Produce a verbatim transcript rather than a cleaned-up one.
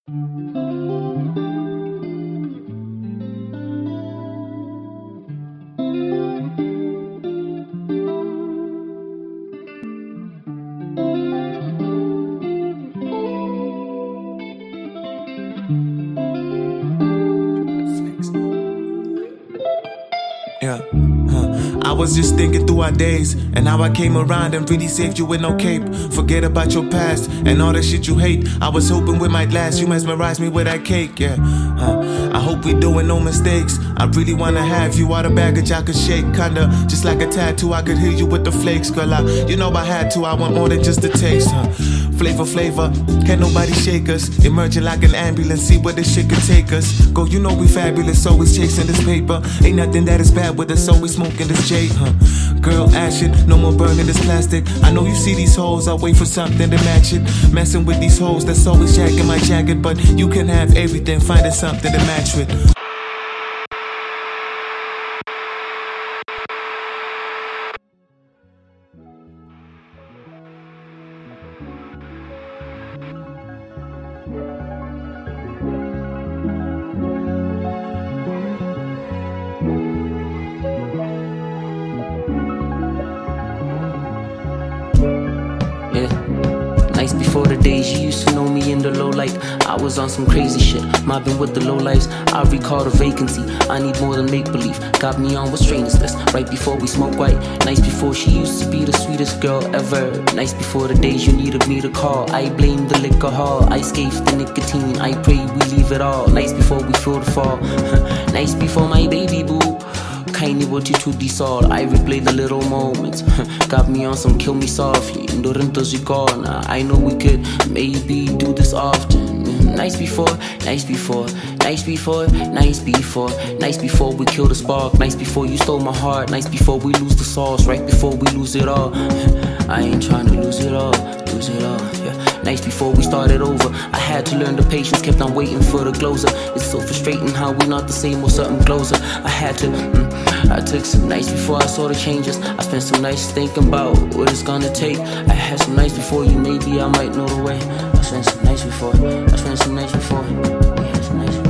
Yeah, huh. I was just thinking through our days and how I came around and really saved you with no cape. Forget about your past and all the shit you hate. I was hoping we might last. You mesmerized me with that cake, yeah. Huh. I hope we doing no mistakes. I really wanna have you out of baggage I could shake, kinda just like a tattoo. I could heal you with the flakes, girl. I, you know I had to. I want more than just a taste, huh. Flavor, flavor, can't nobody shake us. Emerging like an ambulance, see where this shit could take us. Go, you know we fabulous, always chasing this paper. Ain't nothing that is bad with us, always smoking this J, huh. Girl, ash it, no more burning this plastic. I know you see these hoes, I wait for something to match it. Messing with these hoes, that's always jacking my jacket. But you can have everything, finding something to match with. Nights before the days you used to know me in the low light. I was on some crazy shit, mobbing with the low lives. I recall the vacancy, I need more than make-believe. Got me on with strangers list, right before we smoke white. Nights before she used to be the sweetest girl ever. Nights before the days you needed me to call. I blame the liquor hall, I escaped the nicotine. I pray we leave it all, nights before we feel the fall. Nights before my baby boo. Kindly what you to this all, I replay the little moments. Got me on some kill me softly, Dorintos you gone. I know we could maybe do this often. Nights before, nights before, nights before, nights before, nights before we kill the spark. Nights before you stole my heart. Nights before we lose the sauce, right before we lose it all. I ain't trying to lose it all, lose it all, yeah. Nights before we started over, I had to learn the patience, kept on waiting for the closer. It's so frustrating how we not the same or something closer. I had to, mm, I took some nights before I saw the changes. I spent some nights thinking about what it's gonna take. I had some nights before you, maybe I might know the way. I spent some nights before, I spent some nights before, we had some nights before.